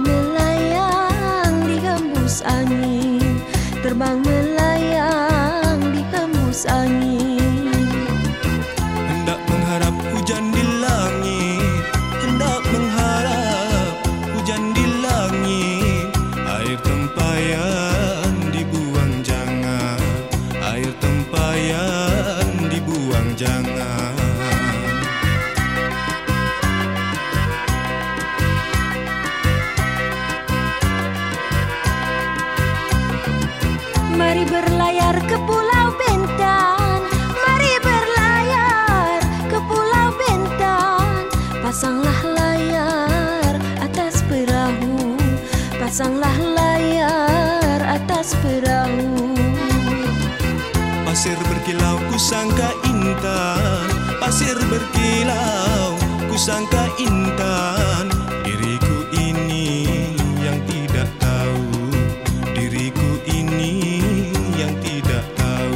melayang dihembus angin, terbang melayang dihembus angin. Hendak mengharap hujan di langit, hendak mengharap hujan di langit. Air tempayan dibuang jangan, air tempayan dibuang jangan. Mari berlayar ke Pulau Bintan, mari berlayar ke Pulau Bintan. Pasanglah layar atas perahu, pasanglah layar atas perahu. Pasir berkilau kusangka intan, pasir berkilau kusangka intan. Diriku ini yang tidak tahu, diriku ini yang tidak tahu.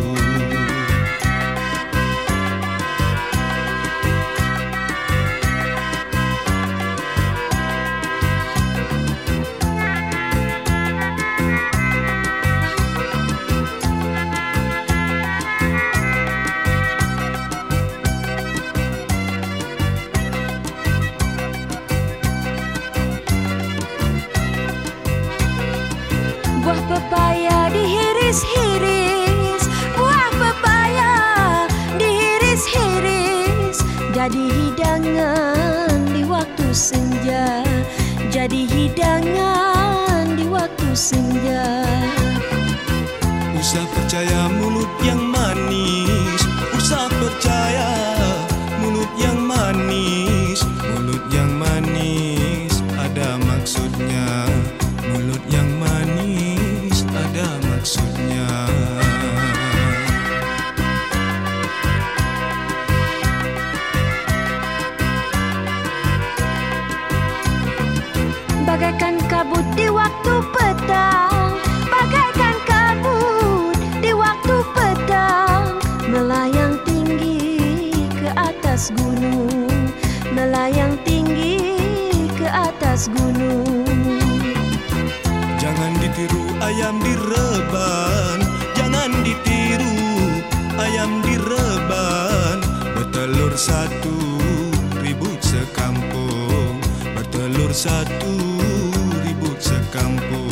Buah pepaya dihiris-hiris, buah pepaya dihiris-hiris. Jadi hidangan di waktu senja, jadi hidangan di waktu senja. Usah percaya mulut yang manis, usah percaya mulut yang manis. Mulut yang manis ada maksudnya, mulut yang manis ada maksudnya. Bagaikan kabut di waktu petang, bagaikan kabut di waktu petang. Melayang tinggi ke atas gunung, melayang tinggi ke atas gunung. Jangan ditiru ayam direban, jangan ditiru ayam direban. Bertelur satu ribut sekampung, bertelur satu ribut sekampung.